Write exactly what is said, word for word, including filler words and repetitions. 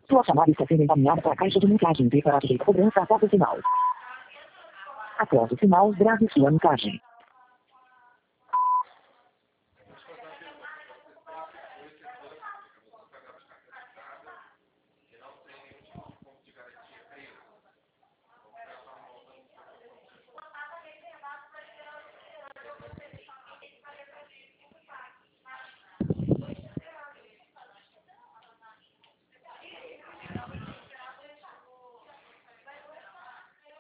Sua chamada está sendo encaminhada para a caixa de mensagens e para a cobrança após o sinal. Após o sinal, grave sua mensagem.